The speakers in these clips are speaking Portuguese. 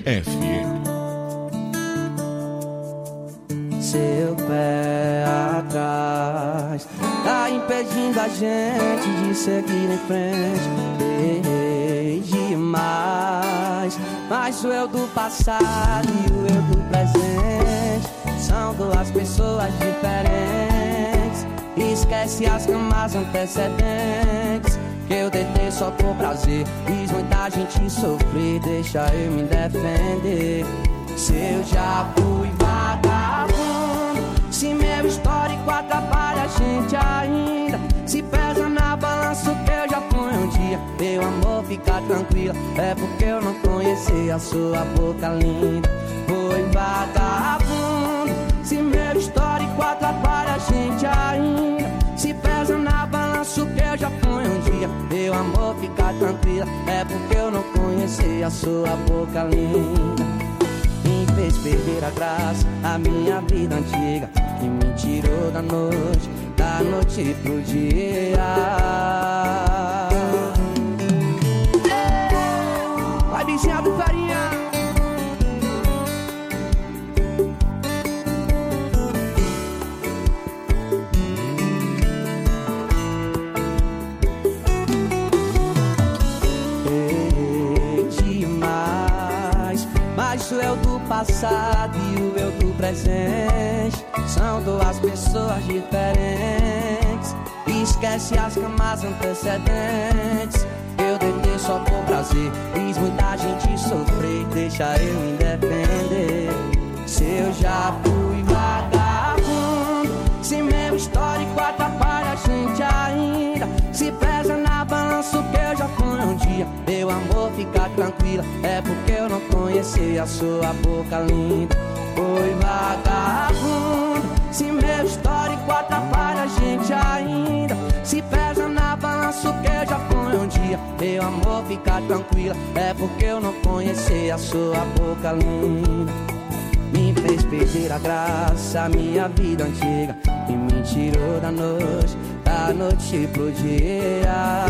FM. Seu pé atrás tá impedindo a gente de seguir em frente. Errei demais, mas o eu do passado e o eu do presente são duas pessoas diferentes. Esquece as camas antecedentes, que eu deitei só por prazer. Fiz muita gente sofrer, deixa eu me defender. Se eu já fui vagabundo, se meu histórico atrapalha a gente ainda, se pesa na balança o que eu já fui um dia, meu amor, fica tranquila, é porque eu não conheci a sua boca linda. Fui vagabundo, se meu histórico atrapalha a gente ainda, se pesa na balança o que eu já fui um dia, meu amor, fica tranquila, é porque eu não conheci a sua boca linda. Me fez perder a graça, a minha vida antiga, e me tirou da noite pro dia. Vai, bichinha do farinha. Mas o eu do passado e o eu do presente são duas pessoas diferentes. Esquece as camas antecedentes, eu deitei só por prazer. Fiz muita gente sofrer, deixa eu me defender. Se eu já fui vagabundo, se meu histórico atrapalha a gente ainda, se pesa na balança o que eu já fui um dia, meu amor, fica tranquila, é porque eu não conheci a sua boca linda. Fui vagabundo, se meu histórico atrapalha a gente ainda, se pesa na balança o que eu já fui um dia, meu amor, fica tranquila, é porque eu não conheci a sua boca linda. Me fez perder a graça, a minha vida antiga, e me tirou da noite pro dia.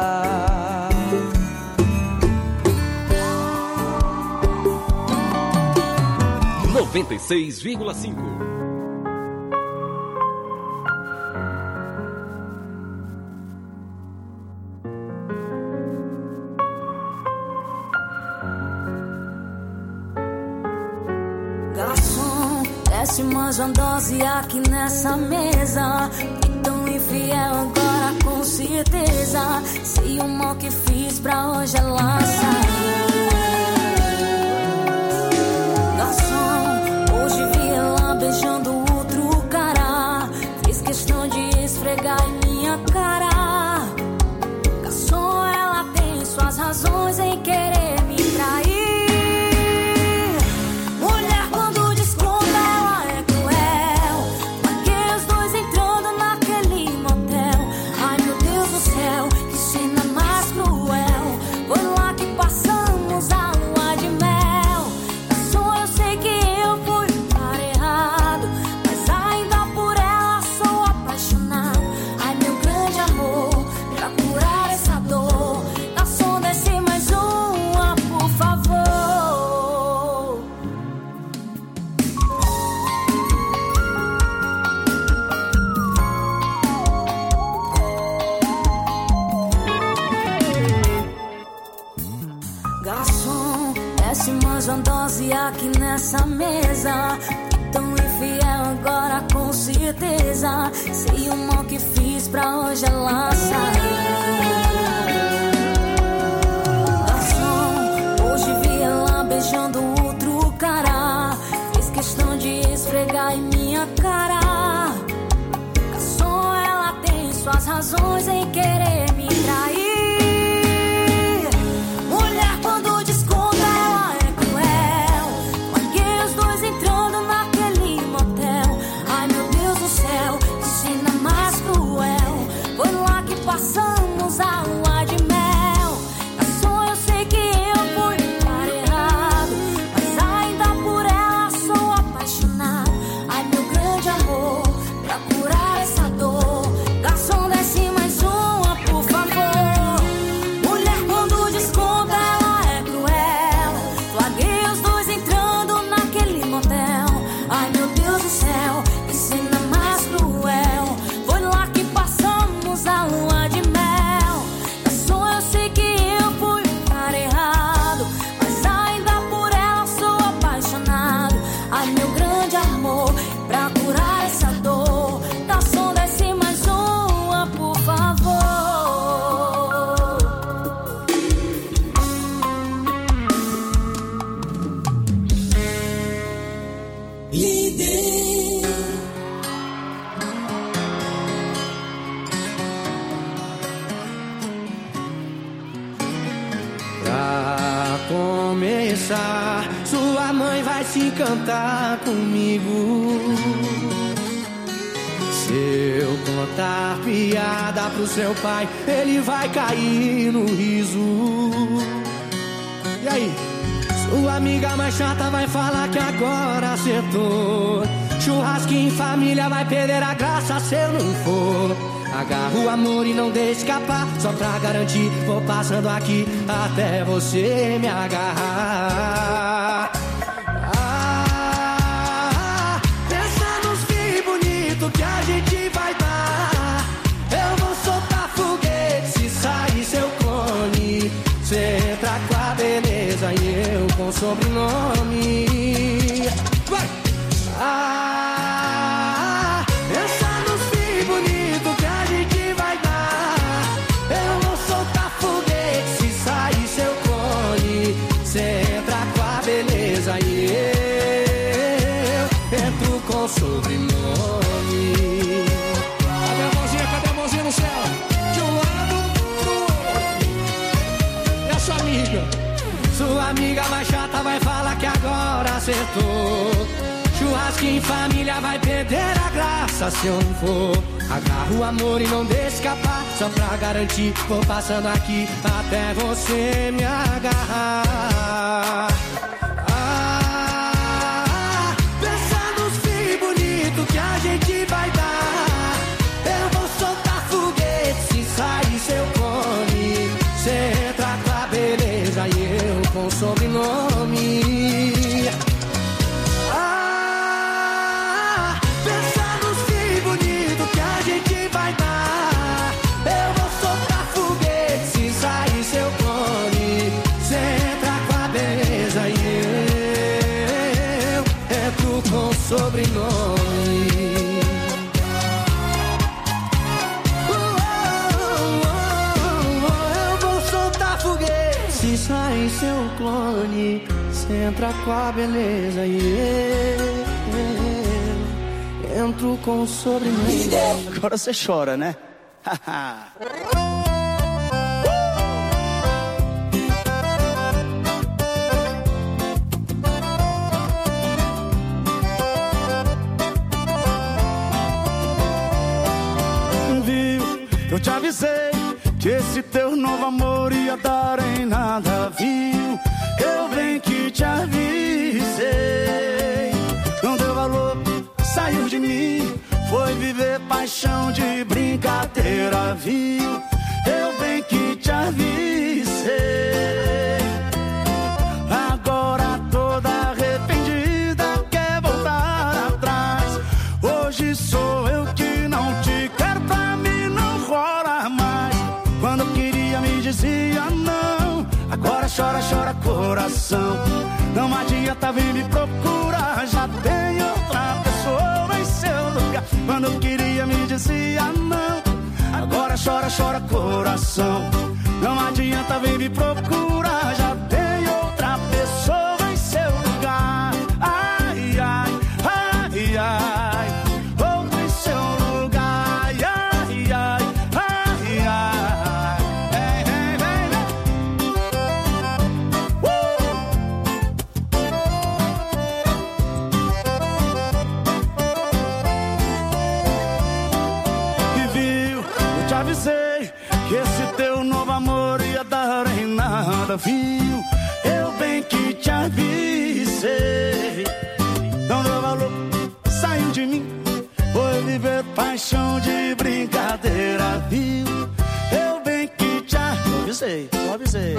96,5. Garçom, desce mais uma dose aqui nessa mesa. E tão infiel agora com certeza. Se o mal que fiz pra hoje ela saiu. Garçom, hoje vi ela beijando outro cara. Fiz questão de esfregar em minha cara. Garçom, ela tem suas razões em querer me trair. Aqui nessa mesa, tão infiel agora com certeza. Sei o mal que fiz pra hoje ela sair. Garçom, hoje vi ela beijando outro cara. Fiz questão de esfregar em minha cara. Garçom, ela tem suas razões em querer me trair. Passamos a lua de mel. Garçom, eu sei que eu fui para errado, mas ainda por ela sou apaixonado. Ai, meu grande amor, pra curar essa dor, garçom, desce mais uma, por favor. dançar, sua mãe vai se encantar comigo. Se eu contar piada pro seu pai, ele vai cair no riso. E aí? Sua amiga mais chata vai falar que agora acertou. Churrasquinho em família vai perder a graça se eu não for. Agarra o amor e não deixe escapar, só pra garantir, vou passando aqui até você me agarrar. Pensa nos filhos bonitos que a gente vai dar. Eu vou soltar foguete se sair seu clone. Cê entra com a beleza e eu com sobrenome. Vai! Pensa nos filhos bonitos que a gente vai dar. Eu vou soltar foguete se sair seu clone. Cê entra com a beleza e eu entro com sobrenome. Cadê a mãozinha? Cadê a mãozinha no céu? De um lado pro outro. E a sua amiga? Sua amiga mais chata vai falar que agora acertou. Churrasquinho em família vai perder a graça se eu não for. Agarra o amor e não deixe escapar, só pra garantir, vou passando aqui até você me agarrar. Pensa nos filhos bonitos que a gente vai dar. Eu vou soltar foguete se sair seu clone. Cê entra com a beleza e eu com sobrenome. Pensa nos filhos bonitos que a gente vai dar. Eu vou soltar foguete se sair seu clone. Cê entra com a beleza e eu entro com sobrenome. Eu vou soltar foguete se sair seu clone. Cê entra com a beleza e eu entro com sobrenome. Agora você chora, né? Viu? Eu te avisei que esse teu novo amor ia dar em nada, viu? Eu bem que te avisei. Não deu valor, saiu de mim, foi viver paixão de brincadeira, viu? Eu bem que te avisei. Agora toda arrependida quer voltar atrás. Hoje sou eu que não te quero, pra mim não rola mais. Quando eu queria me dizia não, agora chora, chora coração. Não adianta vir me procurar, já tem outra pessoa em seu lugar. Quando eu queria me dizia não, agora chora, chora coração. Não adianta vir me procurar, já tem outra pessoa em seu lugar. Ai, ai, ai, ai, outra em seu lugar. Ai, ai, ai, ai, ai. Vem, vem, vem, vem. E viu, eu te avisei que esse teu novo amor ia dar em nada, viu? Eu bem que te avisei. Não deu valor, saiu de mim, foi viver paixão de brincadeira, viu? Eu bem que te avisei, eu avisei.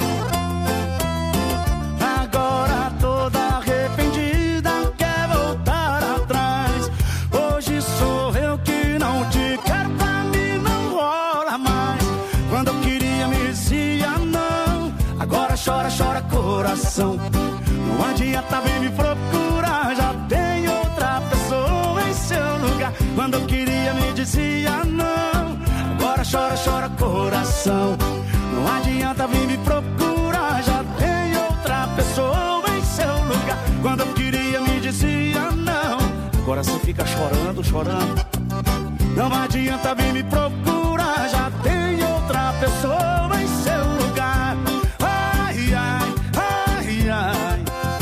Agora toda arrependida quer voltar atrás. Hoje sou eu que não te quero, pra mim não rola mais. Quando eu queria me dizia não, agora chora, chora coração. Não adianta vir me procurar, já tem outra pessoa em seu lugar. Quando eu queria me dizia não, agora chora, chora coração. Não adianta vir me procurar, já tem outra pessoa em seu lugar. Quando eu queria me dizia não, agora você fica chorando, chorando. Não adianta vir me procurar, já tem outra pessoa em seu lugar. Ai, ai, ai, ai.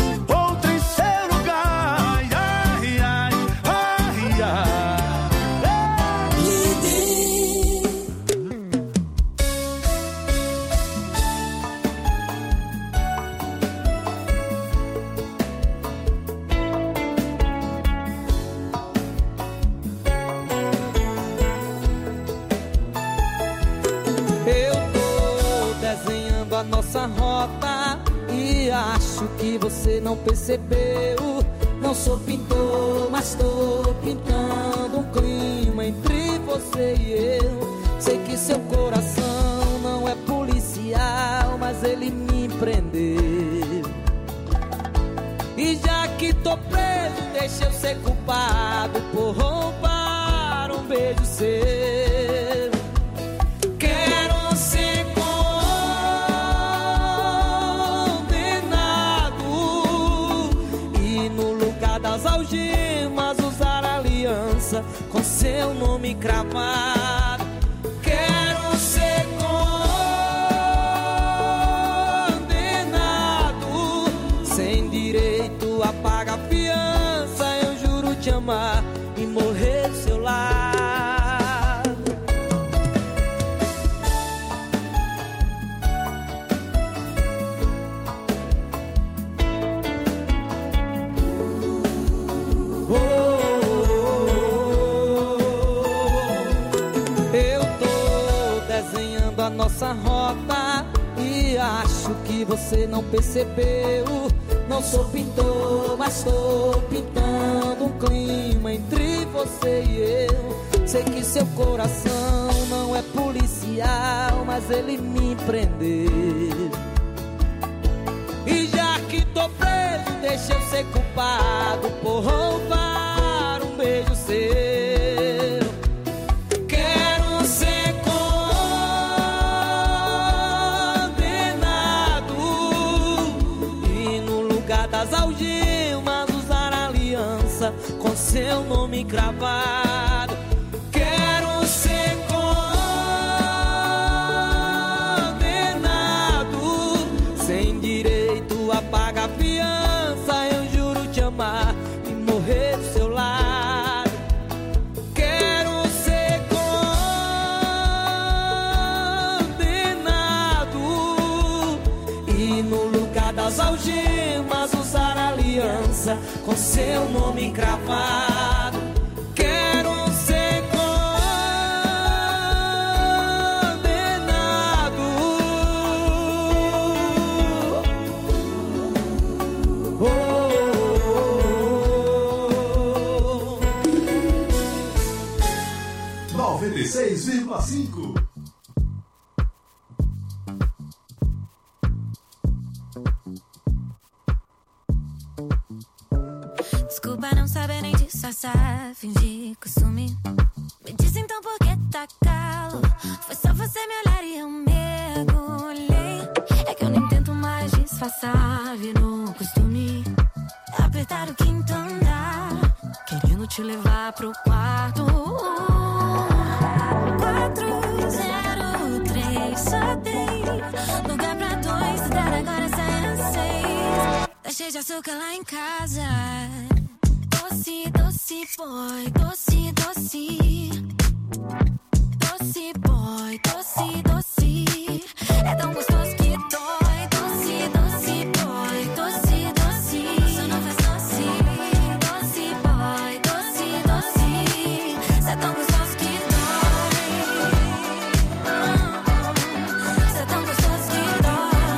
que você não percebeu. Não sou pintor, mas tô pintando um clima entre você e eu. Sei que seu coração não é policial, mas ele me prendeu. E já que tô preso, deixa eu ser culpado por roubar um beijo seu. Quero ser condenado e no lugar das algemas usar aliança com seu nome cravado. Quero ser condenado sem direito a pagar fiança. Eu juro te amar e morrer do seu lado. A nossa rota e acho que você não percebeu. Não sou pintor, mas tô pintando um clima entre você e eu. Sei que seu coração não é policial, mas ele me prendeu. E já que tô preso, deixa eu ser culpado por roubar um beijo seu. Das algemas usar aliança com seu nome cravado. Quero ser condenado sem direito a pagar fiança. Eu juro te amar e morrer do seu lado. Quero ser condenado e no lugar das algemas usar aliança com seu nome cravado. Quero ser condenado. Oh, oh, oh. 96,5. Desculpa não saber nem disfarçar, fingir costume. Me diz então por que tá calo. Foi só você me olhar e eu mergulhei. É que eu nem tento mais disfarçar, virou costume. Apertar o quinto andar, querendo te levar pro quarto. 403, só tem lugar pra dois. Cidade agora sai às 6. Tá cheio de açúcar lá em casa. Doce, doce boy, doce, doce. Doce boy, doce, doce. É tão gostoso que dói. Doce, doce boy, doce, doce. Só não faz doce. Doce boy, doce, doce. É tão gostoso que dói. É tão gostoso que dói.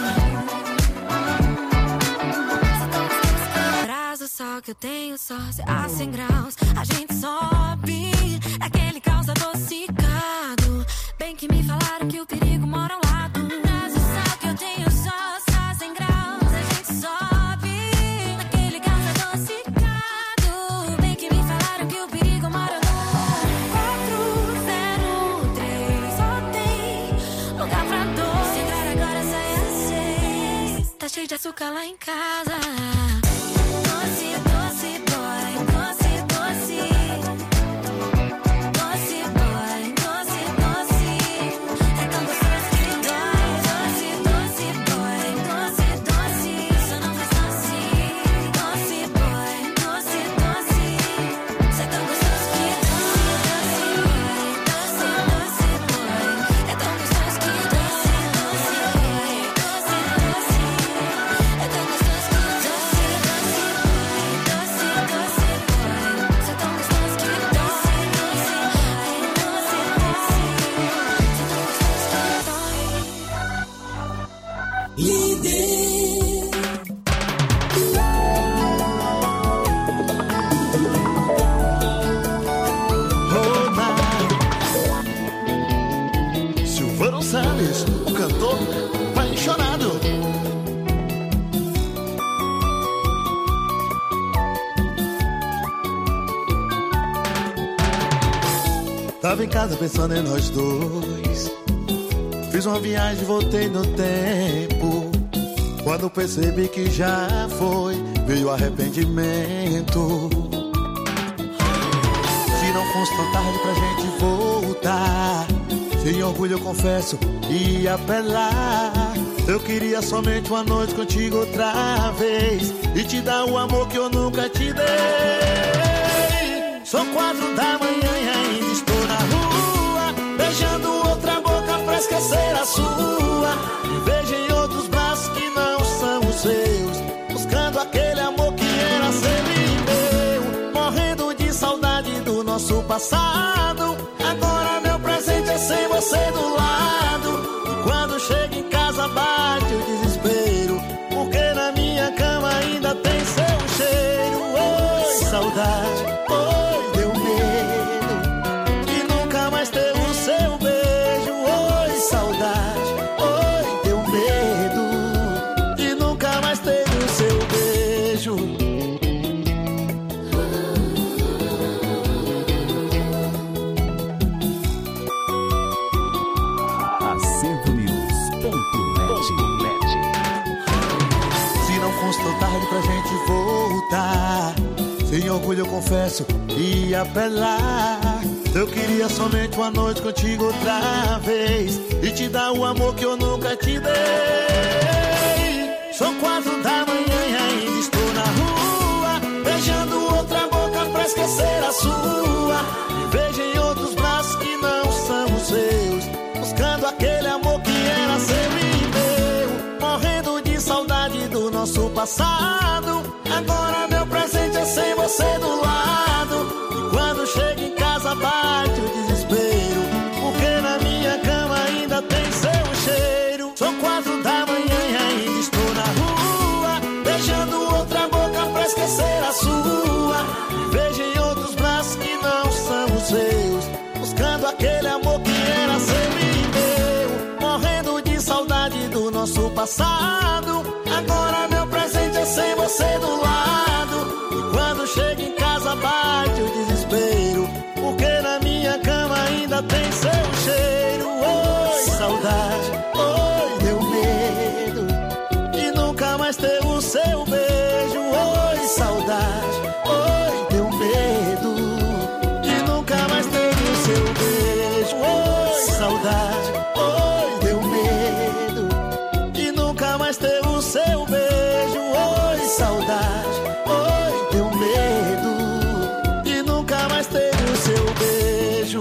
Traz o sol que eu tenho só a 100 graus. A gente sobe aquele caos adocicado. Bem que me falaram que o perigo mora ao lado. Traz o sol que eu tenho só a 100 graus. A gente sobe aquele caos adocicado. Bem que me falaram que o perigo mora no 403. Só tem lugar pra dois. Chegar agora sai às 6. Tá cheio de açúcar lá em casa. Doce, doce boy, doce, doce. Doce boy, doce, doce. É tão gostoso que dói. Doce, doce boy, doce, doce. Só não faz doce. Doce boy, doce, doce. É tão gostoso que dói. Doce, doce boy. É tão gostoso que doce, doce boy. Doce, doce. É tão gostoso que doce. Gonçalves, o cantor apaixonado. Tava em casa pensando em nós dois. Fiz uma viagem, voltei no tempo. Quando percebi que já foi, veio arrependimento. Se não fosse tão tarde pra gente voltar, sem orgulho eu confesso, ia apelar. Eu queria somente uma noite contigo outra vez e te dar o amor que eu nunca te dei. São 4 da manhã e ainda estou na rua, beijando outra boca pra esquecer a sua. Me vejo em outros braços que não são os seus, buscando aquele amor que era sempre meu. Morrendo de saudade do nosso passado. Agora meu presente é sem você do lado. E quando chego em casa bate o desespero, porque na minha cama ainda tem seu cheiro. Oi, saudade, oi, deu medo de nunca mais ter o seu beijo. Oi, saudade, oi, deu medo de nunca mais ter o seu beijo. Tarde pra gente voltar, sem orgulho eu confesso, ia apelar. Eu queria somente uma noite contigo outra vez e te dar o amor que eu nunca te dei. São 4 da manhã e ainda estou na rua, beijando outra boca pra esquecer a sua. Me vejo em outros braços que não são os seus, buscando aquele amor que era sempre meu. Morrendo de saudade do nosso passado. Agora meu presente é sem você do lado. E quando chego em casa bate o desespero, porque na minha cama ainda tem seu cheiro. São 4 da manhã e ainda estou na rua, beijando outra boca pra esquecer a sua. Me vejo em outros braços que não são os seus, buscando aquele amor que era sempre meu. Morrendo de saudade do nosso passado. Agora meu presente é sem você do lado. E quando chego em casa bate o desespero, porque na minha cama ainda tem seu cheiro. Oi, saudade, oi, deu medo de nunca mais ter o seu beijo. Oi, saudade, oi, deu medo de nunca mais ter o seu beijo. Oi, saudade, oi, deu medo de nunca mais ter o seu beijo. Oi, saudade, oi, deu medo de nunca mais ter o seu beijo.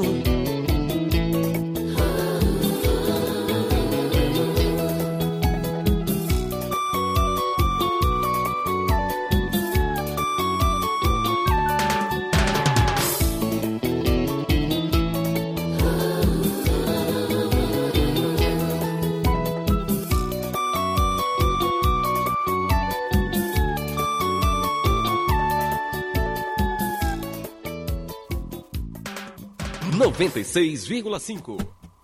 Noventa e 96,5.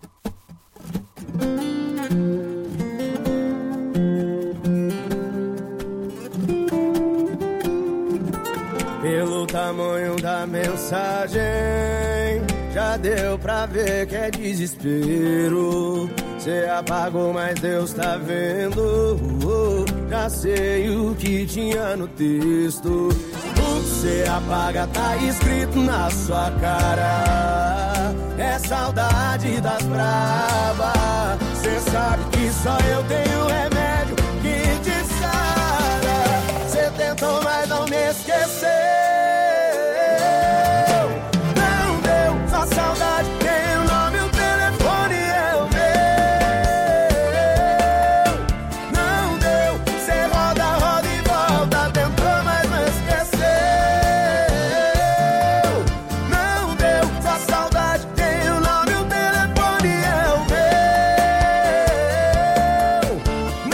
Pelo tamanho da mensagem, já deu pra ver que é desespero. Cê apagou, mas Deus tá vendo. Já sei o que tinha no texto. O que cê apaga tá escrito na sua cara. É saudade das bravas. Cê sabe que só eu tenho remédio que te sara. Cê tentou, mas não me esqueceu. Não deu, só saudade tem o nome, o telefone é o meu. Não deu, cê roda, roda e volta. Tentou, mas não esqueceu. Não deu, só saudade tem o nome, o telefone é o meu.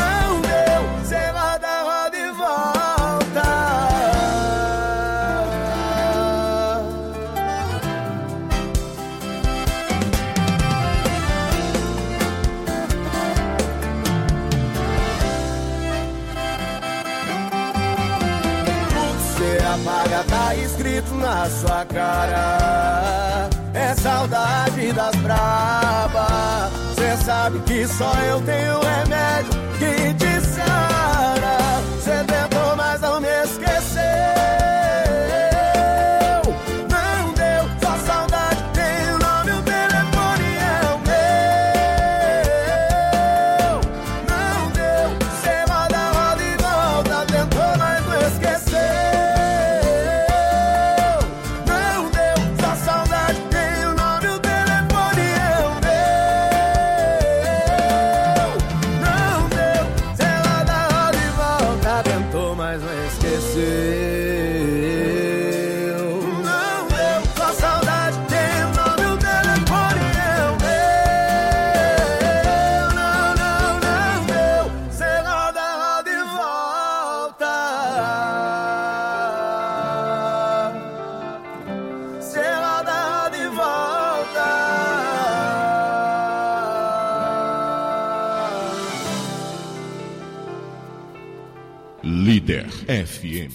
já tá escrito na sua cara. É saudade das braba. Cê sabe que só eu tenho remédio que te sara. Cê tentou, mas não me esqueceu. Não deu, só saudade tem o nome, o telefone é o meu. Não deu, cê roda, roda e volta. Tentou, mas não esqueceu. Não deu, só saudade tem o nome, o telefone é o meu. Não deu, cê roda, roda e volta. Tentou, mas não esqueceu. Não deu, só saudade tem o nome, o telefone é o meu. Não, não, não deu, cê roda, roda e volta. Cê roda, roda e volta. Líder FM.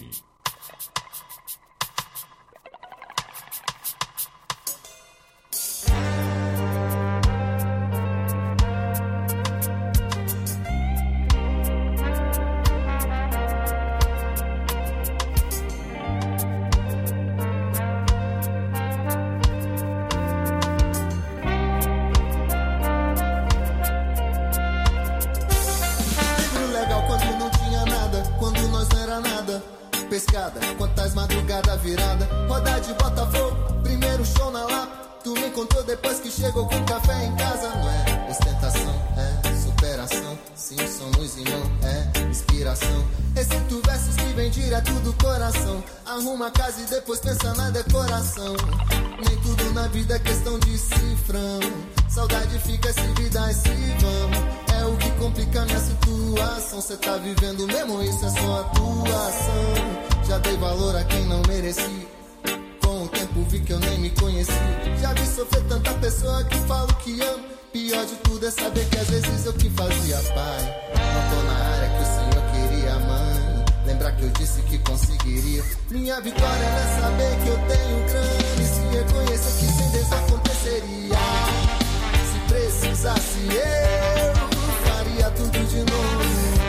Tudo legal quando não tinha nada, quando nós não era nada. Pescada, quantas madrugadas virada. Roda de Botafogo, primeiro show na Lapa. Tu me contou depois que chegou com café em casa. Não é ostentação, é superação. Sim, somos irmãos, é inspiração. Recito versos que vem direto do coração. Arruma a casa e depois pensa na decoração. Nem tudo na vida é questão de cifrão. Saudade fica se vida e se vão. É o que complica minha situação. Cê tá vivendo mesmo, isso é só atuação. Já dei valor a quem não mereci. Com o tempo vi que eu nem me conheci. Já vi sofrer tanta pessoa que falo que amo. Pior de tudo é saber que às vezes eu que fazia pai. Não tô na área que o senhor queria, mãe. Lembrar que eu disse que conseguiria. Minha vitória é saber que eu tenho grana. E se reconhecer que sem Deus aconteceria. Se precisasse eu faria tudo de novo.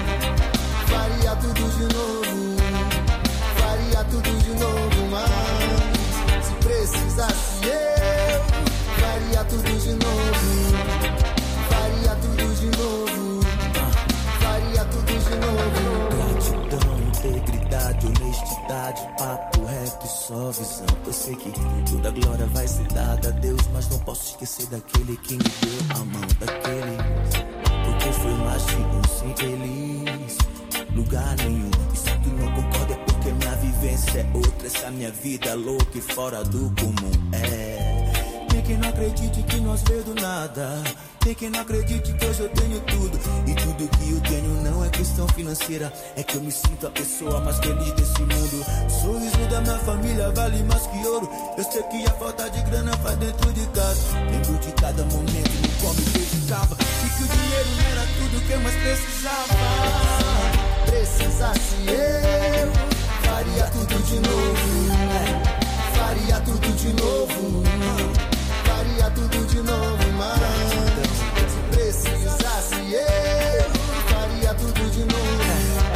Faria tudo de novo. Faria tudo de novo, mas se precisasse eu faria tudo de novo. Faria tudo de novo. Faria tudo de novo. Gratidão, integridade, honestidade, papo reto e só visão. Eu sei que toda glória vai ser dada a Deus, mas não posso esquecer daquele que me deu a mão, daquele. Porque foi mais de um sem eles, lugar nenhum. E se tu não concorda é porque minha vivência é outra. Essa minha vida é louca e fora do comum. Tem quem não acredite que nós veio do nada. Tem quem não acredite que hoje eu tenho tudo. E tudo que eu tenho não é questão financeira. É que eu me sinto a pessoa mais feliz desse mundo. O sorriso da minha família vale mais que ouro. Eu sei que a falta de grana faz dentro de casa. Lembro de cada momento no qual me dedicava. E que o dinheiro não era tudo que eu mais precisava. Precisasse eu faria tudo de novo. Faria tudo de novo. Faria tudo de novo, mas se precisasse eu faria tudo de novo.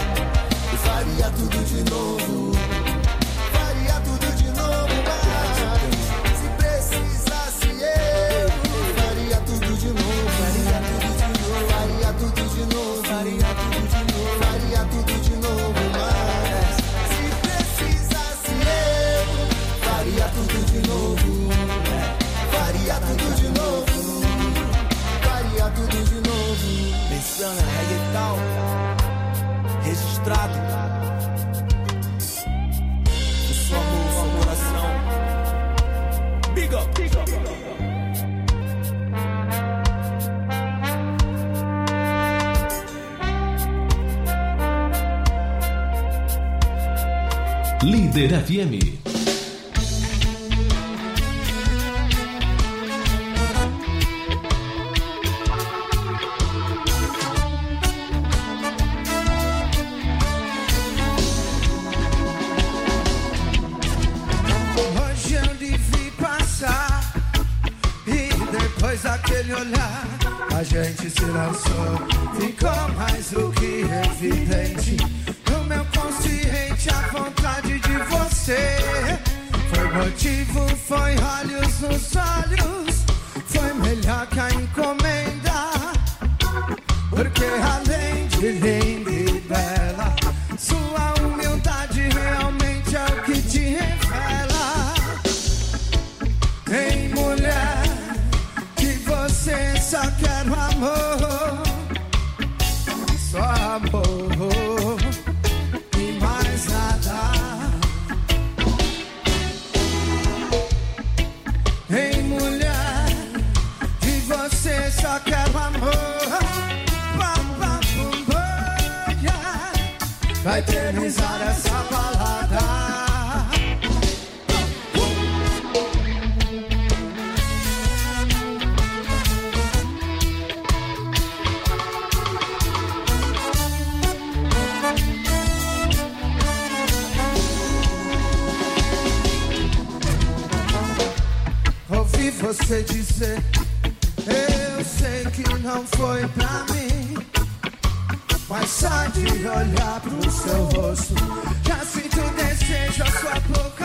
Faria tudo de novo. Faria tudo de novo, mas se precisasse eu faria tudo de novo. Faria tudo de novo. Faria tudo de novo. Faria tudo de novo, mas se precisasse eu faria tudo de novo. Faria tudo de novo. Faria tudo de novo. Pensando é tal, registrado. O seu amor, o seu coração. Big up, big up, big up. Líder FM. Pois aquele olhar a gente se lançou, ficou mais do que evidente. No meu consciente a vontade de você foi motivo, foi olhos nos olhos, foi melhor que a encomenda. Porque além de linda e bela, sua humildade realmente é o que te revela. Ei, mulher, que você só quer o amor, só amor e mais nada. Ei, mulher, que você só quer o amor, vai eternizar essa balada. Ouvi você dizer, eu sei que não foi pra mim, mas só de olhar pro seu rosto já sinto desejo à sua boca.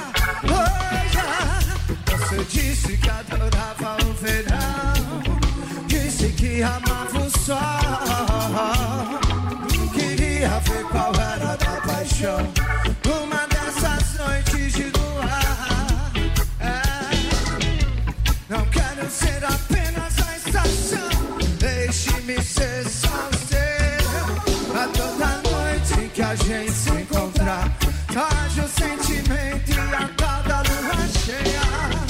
Você disse que adorava o verão, disse que amava o sol, queria ver qual era da paixão numa dessas noites de luar. Não quero ser apenas a estação, deixe-me ser só o seu. A toda noite que a gente se encontrar, haja o sentimento e a cada lua cheia.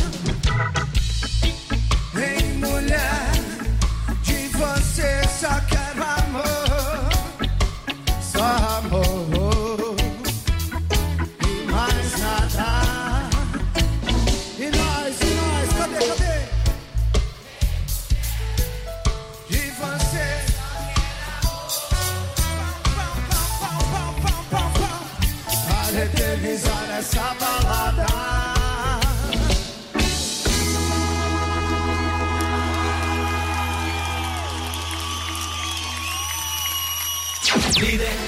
Ei, mulher, de você só quero amor, só amor e mais nada. E nós, cadê? De você eternizar essa balada. Líder.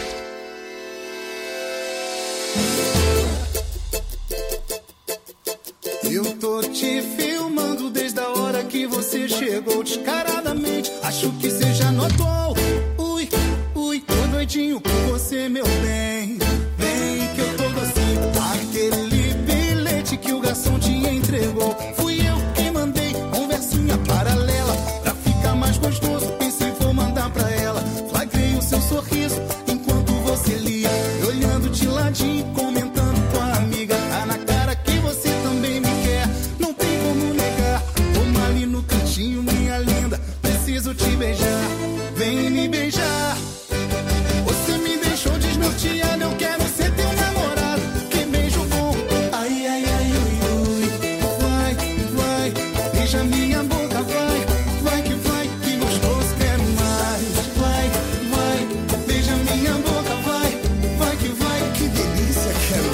Eu tô te filmando desde a hora que você chegou descaradamente. Acho que você já notou. Ui, tô doidinho por você, meu bem. Vem que eu tô assim. Aquele bilhete que o garçom te entregou, fui eu que mandei conversinha paralela pra ficar mais gostoso. Pensei, vou mandar pra ela. Flagrei o seu sorriso enquanto você lia, olhando de ladinho, comentando com a amiga. Tá na cara que você também me quer, não tem como negar. Toma ali no cantinho, minha linda, preciso te beijar. Vem me beijar. Você me deixou desnorteado, eu quero ser teu namorado. Que beijo bom, ai, ai, ai, ui, ui. Vai, beija minha boca, vai que gostoso, quero mais. Vai, beija minha boca, vai que delícia, quero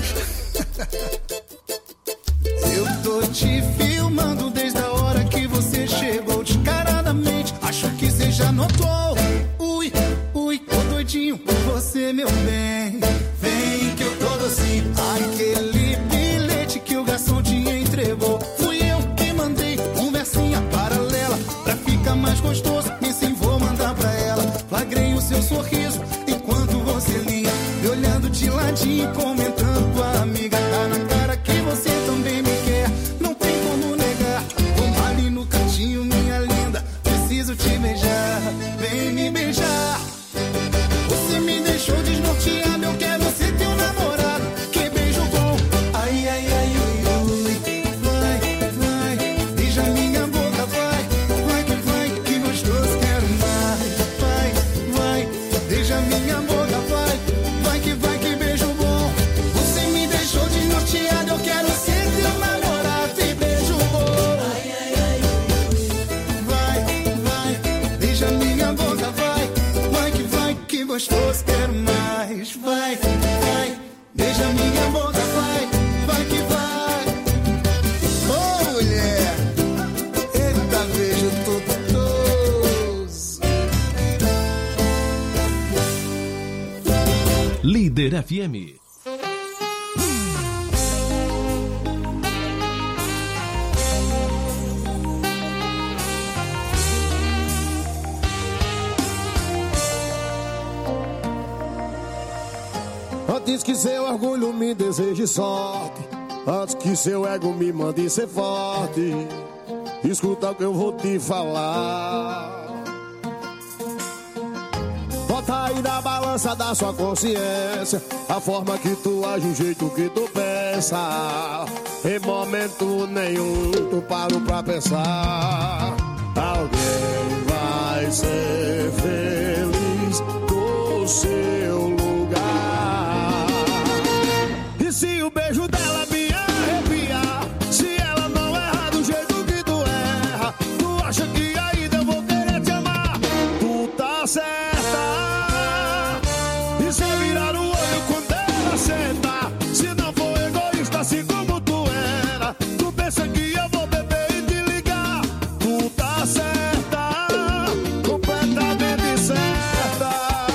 mais. Eu tô te filmando desde a hora que você chegou descaradamente. Acho que você já notou. Ui, tô doidinho por você, meu bem. Vem que eu tô docinho. Aquele bilhete que o garçom te entregou, fui eu que mandei Líder FM. Antes que seu orgulho me deseje sorte, antes que seu ego me mande ser forte, escuta o que eu vou te falar. Bota aí na balança da sua consciência a forma que tu age, o jeito que tu pensa. Em momento nenhum tu parou pra pensar. Alguém vai ser feliz no seu lugar. E se o beijo dela me arrepiar, se ela não errar do jeito que tu erra, tu acha que ainda eu vou querer te amar? Tu tá certa. E se eu virar o olho quando ela senta, se não for egoísta assim como tu era, tu pensa que eu vou beber e te ligar? Tu tá certa, completamente certa.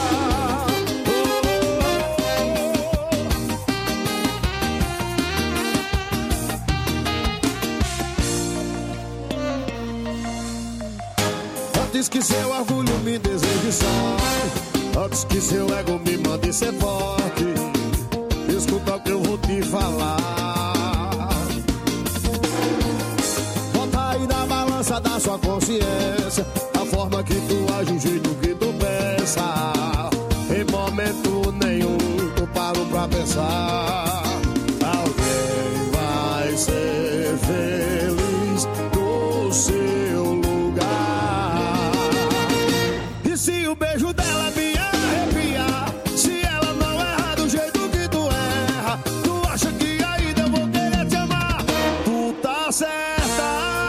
Antes que seu orgulho me deseje sorte, antes que seu ego me mande ser forte, escuta o que eu vou te falar. Bota aí na balança da sua consciência a forma que tu age, o jeito que tu pensa. Em momento nenhum tu parou pra pensar. Alguém vai ser feliz no seu lugar. E se o beijo dela me arrepiar, se ela não errar do jeito que tu erra, tu acha que ainda eu vou querer te amar? Tu tá certa.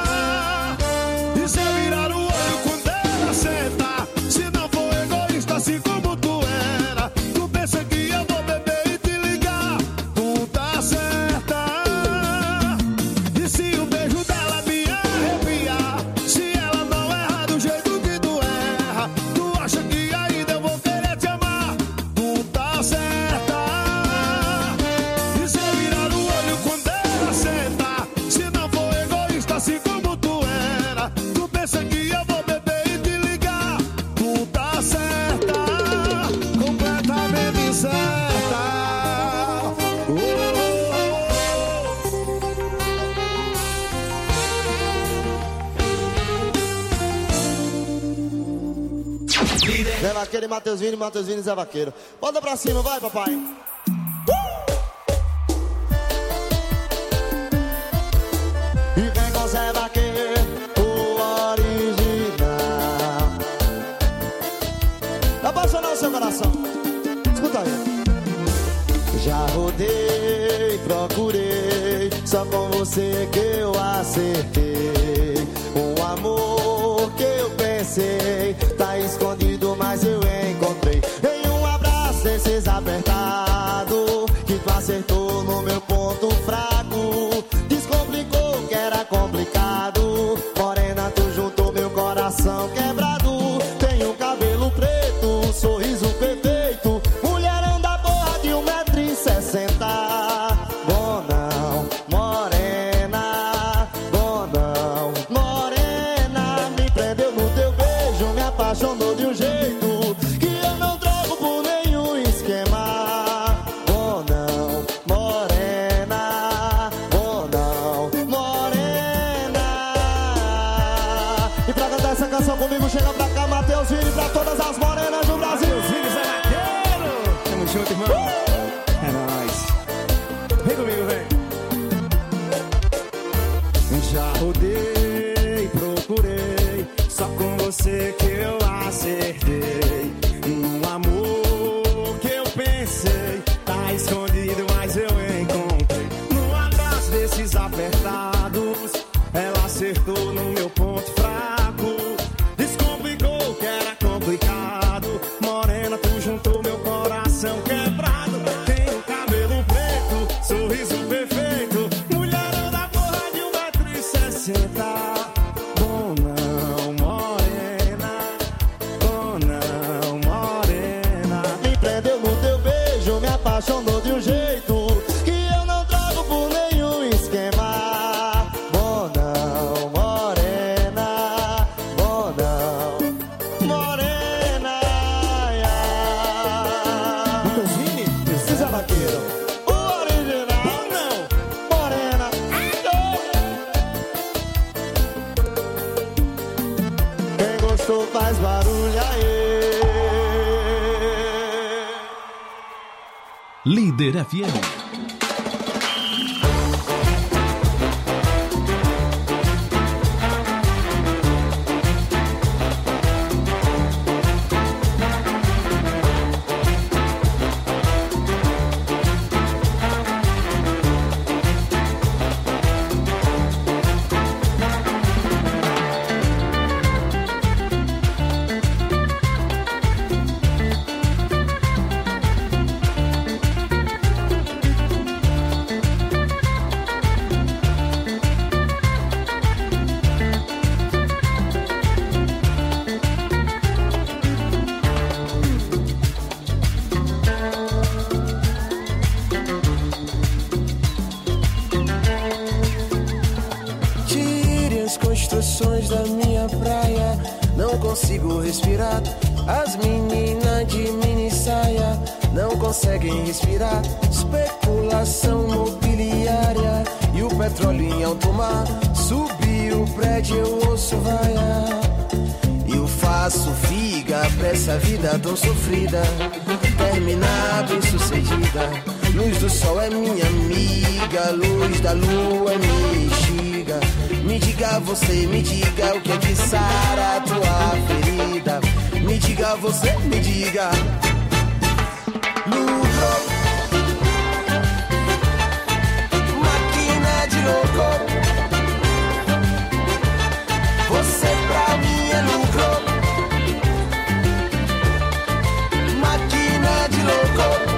E se eu virar o olho quando ela senta, se não for egoísta assim como tu era, tu pensa que eu vou beber e te ligar? Tu tá certa. E se o beijo dela me arrepiar, se ela não errar do jeito que tu erra, tu acha que ainda eu vou querer te amar? Tu tá certa. E se eu virar o olho quando ela senta, se não for egoísta assim como tu era, tu pensa que eu vou beber e te ligar? Tu tá certa, completamente certa. Zé Vaqueiro e Matheus Vini e Zé Vaqueiro. Bota pra cima, vai, papai. E vem com Zé Vaqueiro, o original. Apaixonar o seu coração. Escuta aí. Já rodei, procurei, só com você que eu acertei. Um amor que eu pensei tá escondido, mas eu encontrei. Em um abraço desses apertado, que tu acertou no meu ponto fraco. Descomplicou o que era complicado. Morena, tu juntou meu coração quebrado. Tem um cabelo preto, um sorriso perfeito. Mulherão da porra de 1,60 m. Bom não, morena. Bom não, morena. Me prendeu no teu beijo, me apaixonou de um jeito que eu não troco por nenhum esquema. Bom não, morena. Bom não, morena. E pra cantar essa canção comigo, chega pra cá, Matheus Vini, pra todas as morenas do Brasil. Matheus Vini, Zé Vaqueiro. Tamo junto, irmão. É nóis. Vem comigo, vem. Já rodei, procurei, só com você que eu acertei. Um amor que eu pensei tá escondido, mas eu encontrei. Num abraço desses apertados, ela acertou no meu ponto fraco. Descomplicou o que era complicado. Morena, tu juntou meu coração quebrado. Tem o cabelo preto, sorriso perfeito. Mulherão da porra de 1,60 m. Bom não, morena. Bom não, morena. Me prendeu no teu beijo, faz barulho aí. Líder FM. Da minha praia, não consigo respirar. As meninas de mini saia não conseguem respirar. Especulação mobiliária e o petróleo em alto mar. Subiu o prédio, eu ouço vaiar. Eu faço figa pra essa vida tão sofrida. Terminar bem sucedida. Luz do sol é minha amiga, luz da lua é minha instiga. Me diga você, me diga o que é que sara a tua ferida. Me diga você, me diga. Lucro, máquina de louco. Você pra mim é lucro. Máquina de louco.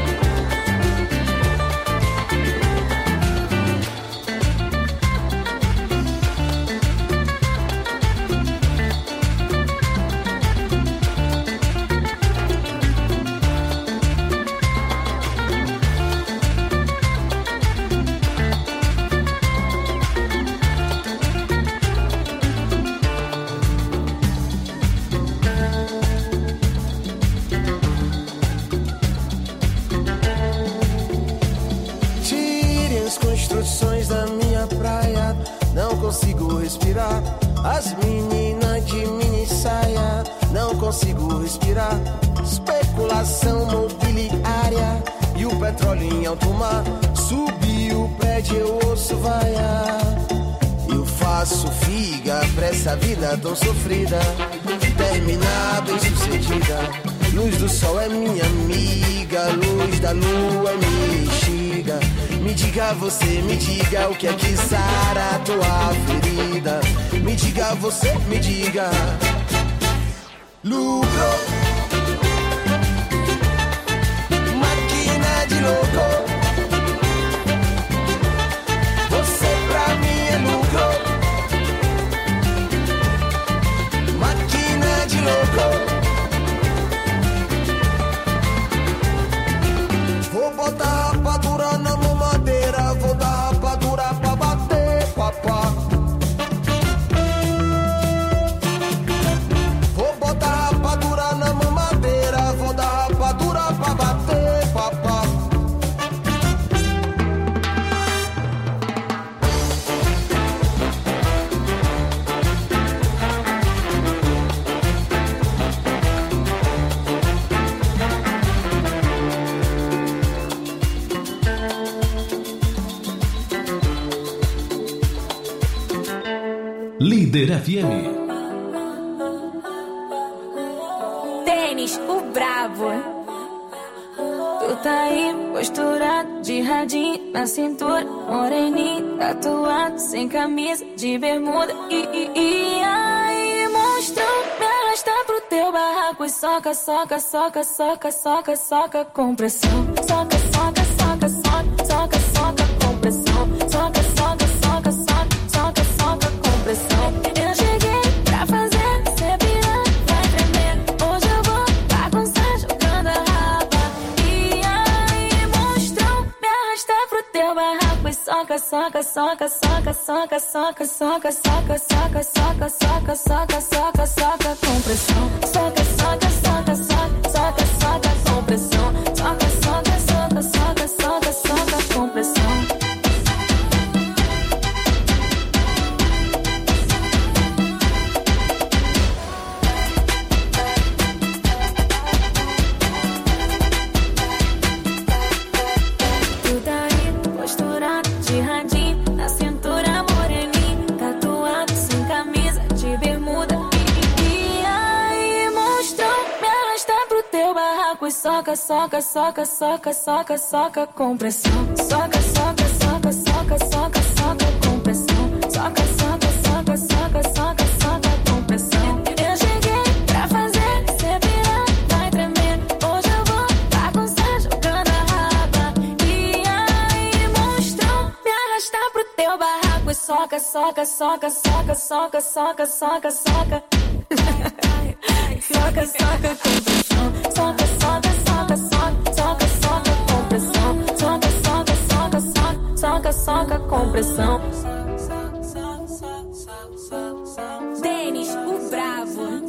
Da minha praia, não consigo respirar. As meninas de mini saia, não consigo respirar. Especulação mobiliária e o petróleo em alto mar. Subiu o prédio, eu ouço vaiar. Eu faço figa pra essa vida tão sofrida. Terminar bem sucedida. Luz do sol é minha amiga, luz da lua é minha instiga. Me diga você, me diga o que é que sara a tua ferida. Me diga você, me diga. Lucro, máquina de louco. Você pra mim é lucro. Máquina de louco. Vou botar rapadura na mamadeira, vou dar rapadura pra bater, papá. Vou botar rapadura na mamadeira, vou dar rapadura pra bater, papá. Líder FM. Tênis, o brabo. Tu tá aí, posturado, de radinho na cintura. Moreninho, tatuado, sem camisa, de bermuda. E aí, monstrão, me arrasta pro teu barraco. E soca, soca, soca, soca, soca, soca, com pressão. Soca, soca, soca, soca, soca, soca, com pressão. Soca, soca, soca, soca, soca, soca, com pressão. Eu cheguei pra fazer cê pirar, vai tremer. Hoje eu vou bagunçar jogando a raba. E aí, monstrão, me arrasta pro teu barraco. E soca, soca, soca, soca, soca, soca, soca, soca, soca, soca, soca, soca, soca, soca, com pressão. Soca, soca, soca, soca, soca, soca, com pressão. Soca, soca, soca, soca, soca, soca, com pressão. soca, soca, soca, soca, soca, soca com pressão. Soca, soca, soca, soca, soca, soca com pressão. Soca, soca, soca, soca, soca, soca com pressão. Eu cheguei pra fazer cê virar, vai tremer. Hoje eu vou bagunçar jogando a raba. E aí, monstrão, me arrastar pro teu barraco. E soca, soca, soca, soca, soca, soca, soca, soca. Soca, soca com pressão. Soca, soca, soca, soca, soca, soca com pressão. Soca, soca, soca, soca, soca, soca com pressão. Denis, o bravo.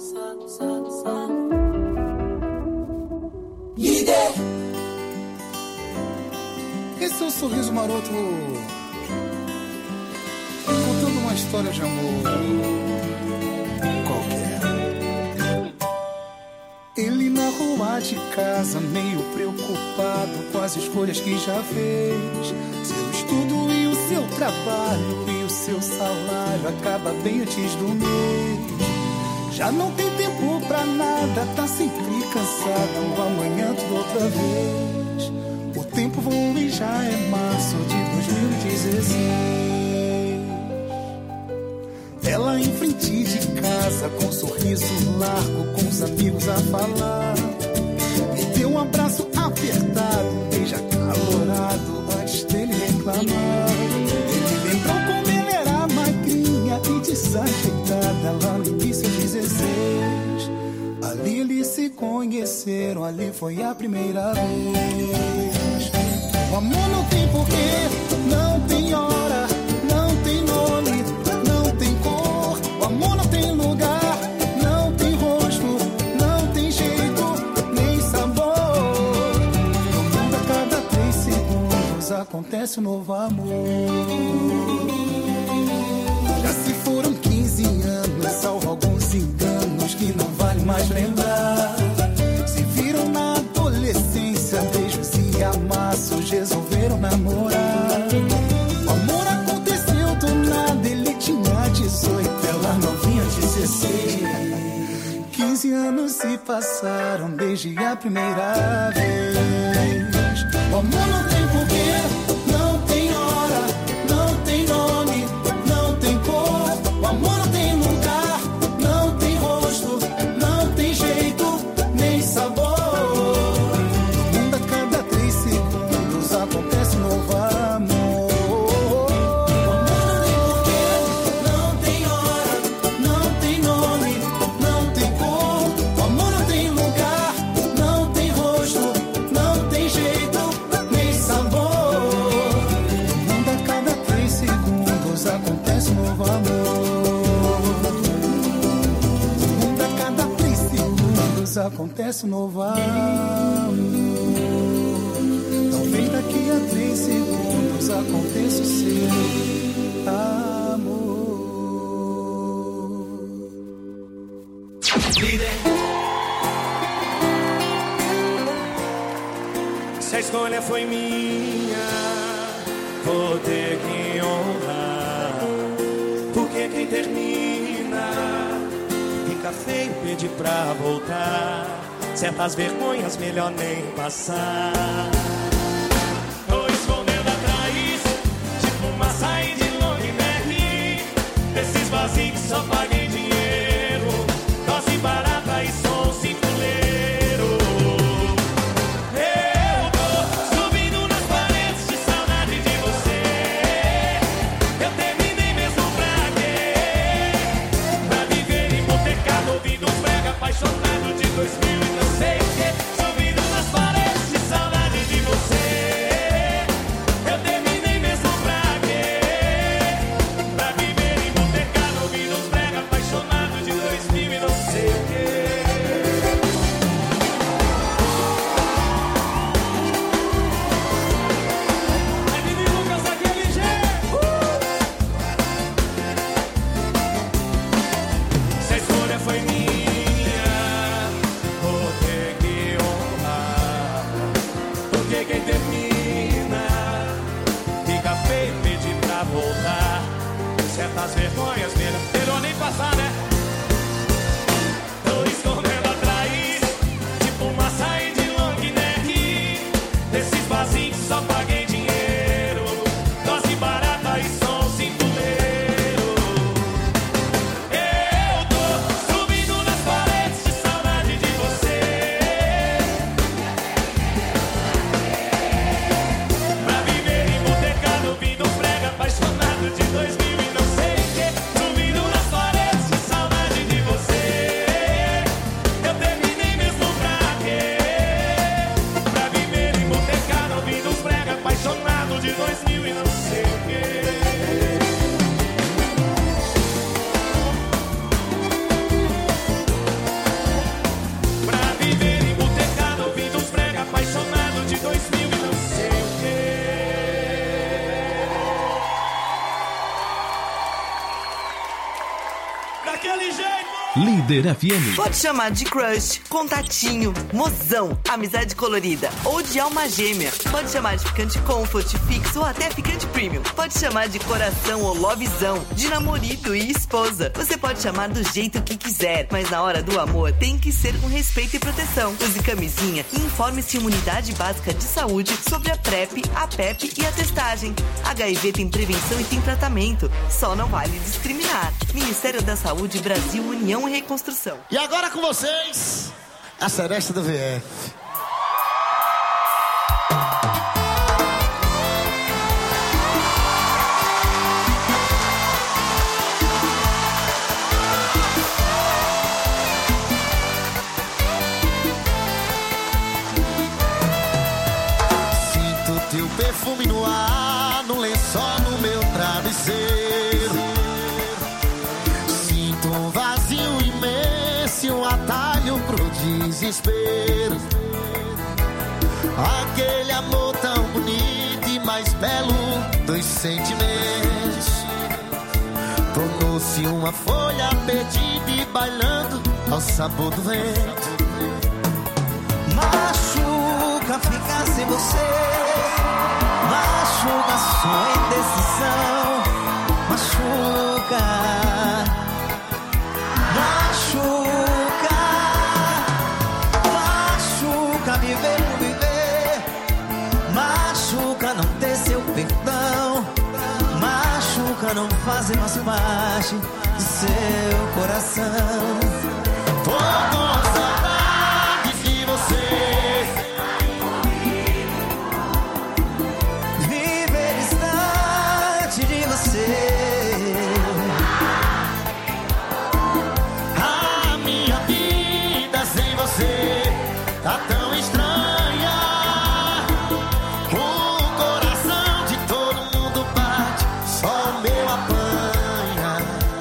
Líder. Esse é um sorriso maroto contando uma história de amor qualquer. Ele na rua de casa, meio preocupado com as escolhas que já fez. Seu estudo e o seu trabalho e o seu salário acaba bem antes do mês. Já não tem tempo pra nada, tá sempre cansado. Amanhã tudo outra vez. O tempo voa e já é março de 2016. Ela em frente de casa, com um sorriso largo, com os amigos a falar. Me deu um abraço apertado, um beijo acalorado, antes dele reclamar. Ele lembrou como ele era magrinha e desajeitada lá no início de 16. Ali eles se conheceram, ali foi a primeira vez. O amor não tem porquê, não tem hora, não tem nome, não tem cor. O amor não tem lugar, não tem rosto, não tem jeito, nem sabor. No mundo a cada 3 segundos acontece um novo amor. Já se foram 15 anos, salvo alguns enganos que não vale mais lembrar. Se viram na adolescência, beijos e amassos, resolveram namorar. O amor aconteceu do nada, ele tinha 18, ela novinha 16. 15 anos se passaram desde a primeira vez. O amor não tem porquê, não tem hora, não tem nome, não tem cor. O amor não tem lugar, não tem rosto, não tem jeito, nem sabor. No mundo a cada 3 segundos acontece um novo amor. O amor não tem porquê, não tem hora, não tem nome, não tem cor. O amor não tem lugar, não tem rosto, não tem jeito, nem sabor. No mundo a cada 3 segundos acontece um novo amor. No mundo a cada 3 segundos acontece um novo amor. Talvez daqui a 3 segundos aconteça o seu amor. Se a escolha foi minha, vou ter que honrar. Porque quem termina fica feio pedir pra voltar. Certas vergonhas melhor nem passar. Tô escondendo atrás, tipo uma saída de longe, né? Desses vazios que só paguei dinheiro. Dose barata e som cintuleiro. Eu tô subindo nas paredes de saudade de você. Eu terminei mesmo pra quê? Pra viver hipotecado, ouvindo um brega apaixonado de 2000 e não sei o quê. Subindo nas paredes de saudade de você. Eu terminei mesmo pra quê? Pra viver hipotecado, ouvindo um brega apaixonado de 2000 e não sei o quê. Ai, Dini Lucas, aquele jeito. Se a escolha foi minha, vou ter que honrar. Porque quem termina fica feio pedir pra voltar. Certas vergonhas melhor nem passar, né? Tô escondendo atrás, tipo uma saída Daquele jeito! Líder FM. Pode chamar de crush, contatinho, mozão, amizade colorida ou de alma gêmea. Pode chamar de ficante comfort, fixo ou até ficante premium. Pode chamar de coração ou lovezão, de namorado e esposa. Você pode chamar do jeito que quiser, mas na hora do amor tem que ser com respeito e proteção. Use camisinha e informe-se em uma unidade básica de saúde sobre a PrEP, a PEP e a testagem. HIV tem prevenção e tem tratamento. Só não vale discriminar. Ministério da Saúde, Brasil, União e Reconstrução. E agora com vocês, a Seresta do VF. Sinto teu perfume no ar, no lençol, no meu travesseiro. Vazio imenso, um atalho pro desespero. Aquele amor tão bonito e mais belo dos sentimentos tornou-se uma folha perdida e bailando ao sabor do vento. Machuca ficar sem você, machuca sua indecisão, machuca. Machuca viver por viver, machuca não ter seu perdão, machuca não fazer mais parte do seu coração. Tô com saudade de você, viver distante de você. Tá tão estranha, o coração de todo mundo bate, só o meu apanha.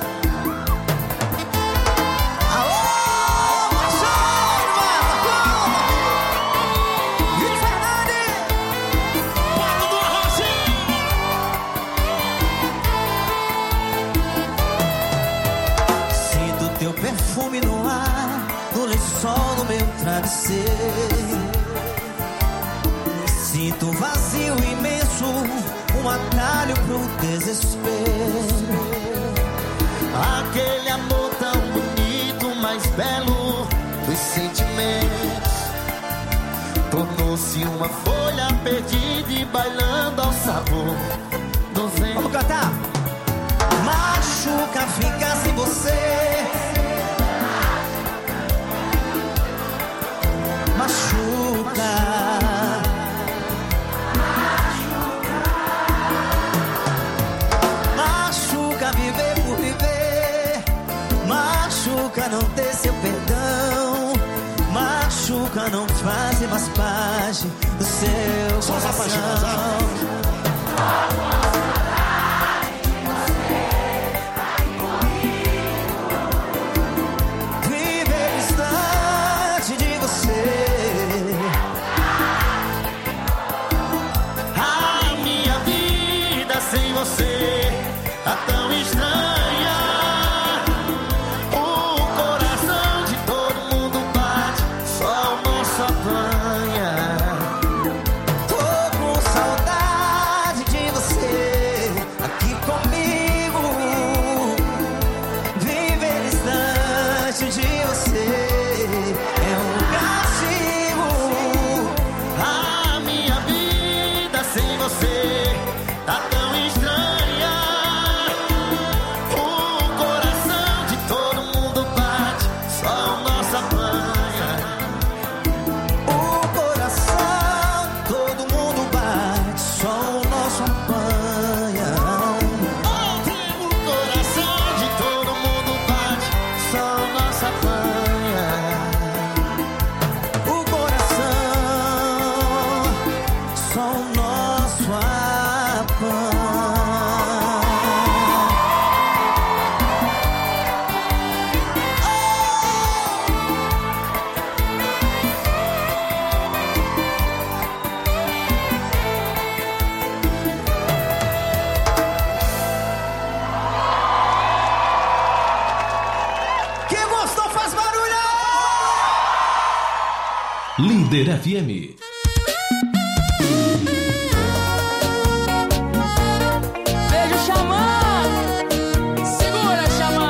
Alô, Marcelo, Yuri Fernandes, Pato do Arrozinho. Sinto teu perfume no ar, no lençol, no meu travesseiro. Sinto um vazio imenso, um atalho pro desespero. Aquele amor tão bonito, mais belo dos sentimentos tornou-se uma folha perdida e bailando ao sabor do vento. Vamos cantar! Machuca ficar sem você, machuca. Machuca viver por viver, machuca não ter seu perdão, machuca não fazer mais parte do seu coração. Você tá tão estranha, o coração de todo mundo bate, só o nosso apanha. Tô com saudade de você aqui comigo, viver distante de você é um castigo. A minha vida sem você tá tão estranha. Líder FM. Beijo, Xamã. Segura, Xamã.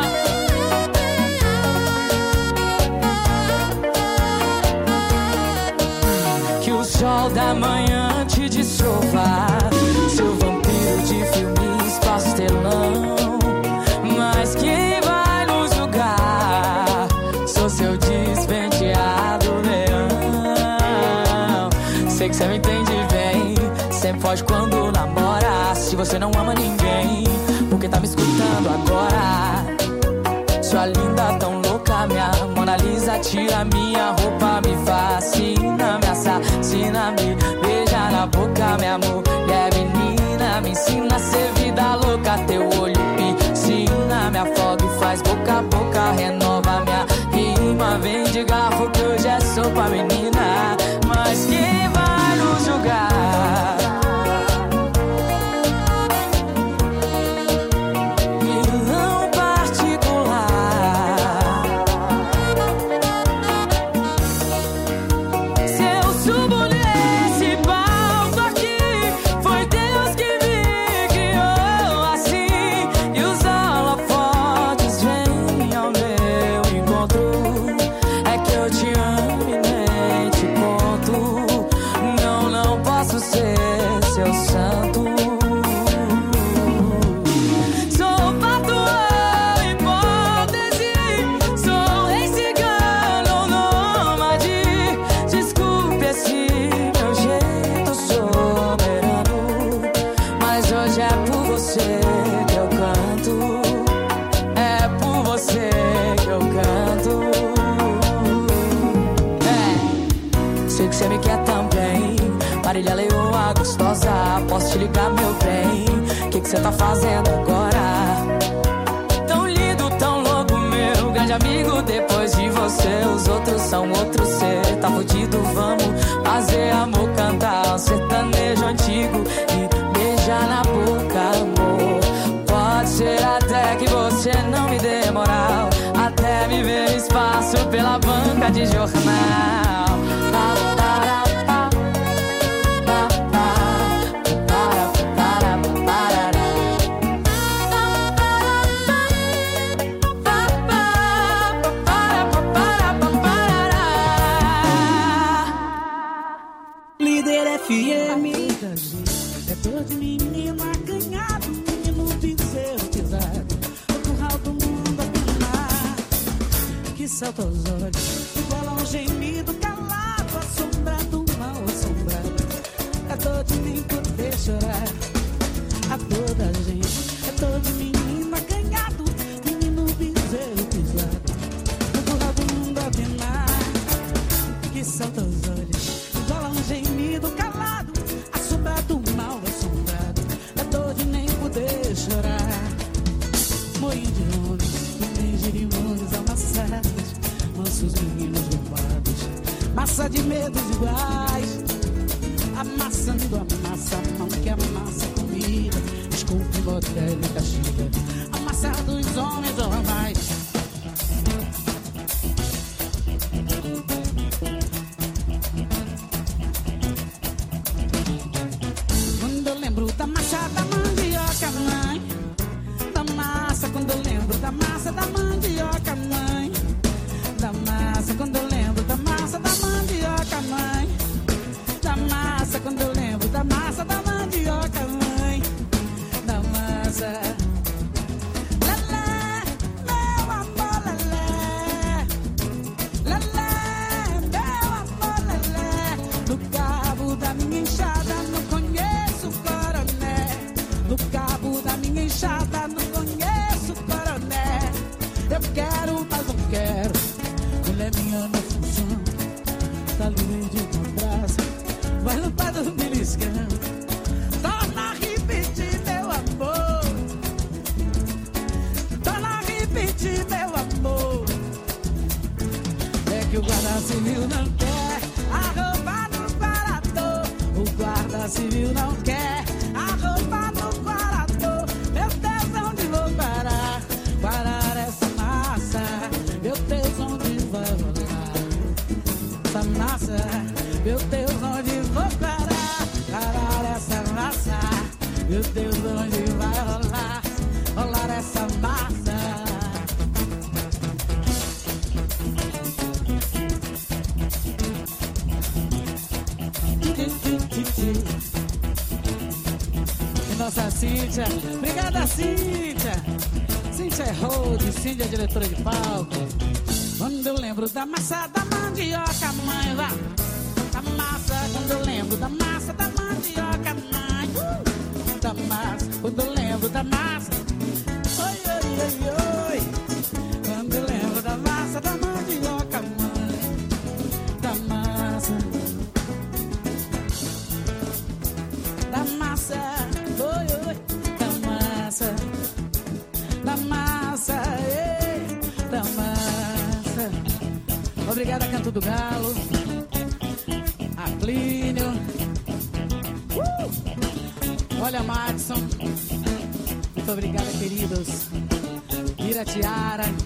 Que o sol da manhã te dissolva, seu vampiro de filmes pastelão. Mas quem vai nos julgar? Sou seu despenteado leão. Sei que cê me entende bem, sempre foge quando namora. Se você não ama ninguém, porque tá me escutando agora? Sua linda tão louca, minha Mona Lisa, tira minha roupa, me fascina, me assassina, me beija na boca, minha mulher menina, me ensina a ser vida louca, teu olho piscina, me afoga e faz boca a boca, renova minha rima, vem de garfo que hoje é sopa, menina, mas quem vai nos julgar? Vilão particular, se eu subo nesse palco aqui, foi Deus que me guiou assim, e os holofotes vêm ao meu encontro. É que eu te amo e nem te conto. Não, não posso ser seu santo. Sou fator, hipótese, sou rei cigano, nômade. Desculpe esse meu jeito soberano, mas hoje é por você que eu canto. É por você que eu canto. Sei que você me quer também, Marília Leoa gostosa, posso te ligar, meu bem? Que você tá fazendo agora? Tão lindo, tão louco, meu grande amigo. Depois de você, os outros são outros. Cê tá fudido, vamos fazer amor, cantar um sertanejo antigo e beijar na boca, amor. Pode ser até que você não me dê moral, até me ver espaço pela banca de jornal. Líder FM. É dor de menino acanhado, menino piseiro pisado, o curral do mundo a queimar, que salta aos olhos, igual a um gemido calado, assombrado, mal assombrado. É dor de nem poder chorar, a dor da gente. É dor de menino acanhado, menino piseiro pisado, o curral do mundo a queimar, que salta aos olhos, igual a um gemido calado, assombrado, mal assombrado. É dor de nem poder chorar. Moinho de homens, nem girimões amassados, mansos meninos roubados, massa de medos iguais, amassando a massa, a mão que amassa a comida, desculpe, motel e castiga, amassado os homens normais. Quando eu lembro da massa da mandioca, mãe, da massa, quando eu lembro da massa da mandioca, mãe, da massa, quando eu lembro da massa da mandioca, mãe, da massa, quando eu lembro da massa da mandioca, mãe, da massa. Lelé, meu amor, lelé, lelé, meu amor, lelé, no cabo da minha enxada não conheço coroné, no cabo da minha enxada não conheço coroné. Eu quero, mas não quero, mulher minha na função, tá livre de um braço, vai no pé do beliscão. Torna a repetir, meu amor, torna a repetir, meu amor. É que o guarda civil não quer a roupa do guardador, o guarda civil não quer a roupa do guardador. Meu Deus, onde vou parar? Parar essa massa, meu Deus, onde vai rolar essa massa? Cíntia. Obrigada, Cíntia. Cíntia é road, Cíntia é diretora de palco. Quando eu lembro da massa da mandioca, mãe, vá. Da massa, quando eu lembro da massa da mandioca, mãe. Da massa, quando eu lembro da massa. Oi, oi, oi, oi. Quando eu lembro da massa da mandioca, mãe. Da massa. Da massa, oi, oi. Da massa. Da massa, ei. Da massa. Obrigada, Canto do Galo. A Plínio. Olha, Madison. Muito obrigada, queridos. Iratiara.